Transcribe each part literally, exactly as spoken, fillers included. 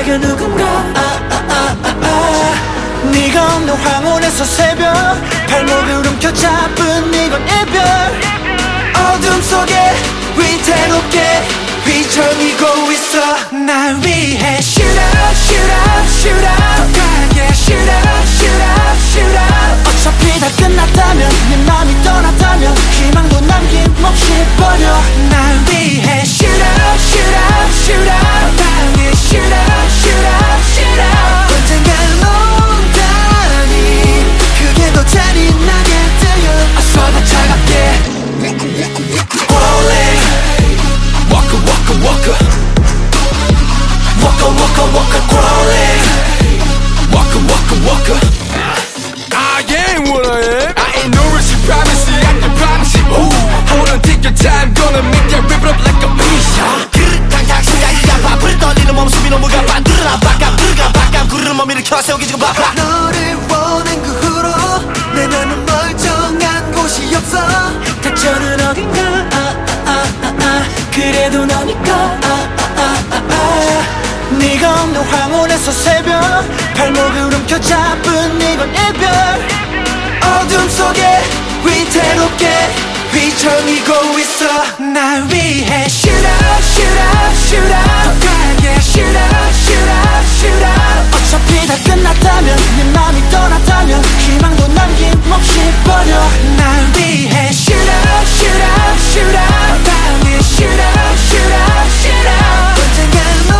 네가 누군가 아, 아, 아, 아, 아. 네가 없는 황혼에서 새벽 발목을 움켜잡은 이건 이별 어둠 속에 위태롭게 휘청이고 있어 날 위해 Shoot up, shoot up, shoot up 강하게 Shoot up, shoot up, shoot up 어차피 다 끝났다면 네 맘이 떠났다면 희망도 남김없이 버려 날 위해 Shoot up, shoot up, shoot up 방에 Shoot up, shoot up, shoot up 언젠간 온다니 그게 더 잔인하게 들려 어서 더 차갑게 Crawling Walker, walker, walker Walker, walker, walker, crawling Walker, walker, walker I ain't what I am I ain't no rich privacy I can promise you Ooh, hold on, take your time Gonna make that rip it up like a piece 그릇탕탕 시작이야 밥을 떨리는 몸숨이 너무 가빠 늘어나 바깥 들어가 바깥 구르는 몸 일으켜 세우기 지금 바빠 너를 원한 그 후로 내 맘은 멀쩡한 곳이 없어 닥쳐는 어딘가 아, 아, 아, 아, 아. 그래도 너니까 아, 아, 아, 아, 아. 네가 없는 황혼에서 새벽 발목을 움켜잡은 이건 이별 어둠 속에 위태롭게 휘청이고 있어 날 위해 Shoot up, shoot up, shoot up 강하게 Shoot up, shoot up, shoot up 어차피 다 끝났다면 네 맘이 떠났다면 희망도 남김없이 버려 날 위해 Shoot up, shoot up, shoot up 방에 Shoot up, shoot up, shoot up 언젠간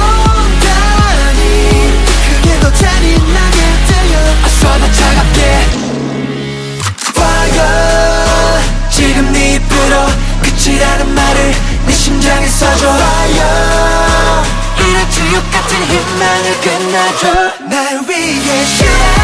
온다니 그게 더 잔인하게 들려 어서 더 차갑게 Fire 지금 네 입으로 끝이라는 말을 내 심장에 써줘 Fire 이런 지옥 같은 희망을 끝내줘 날 위해 Shoot up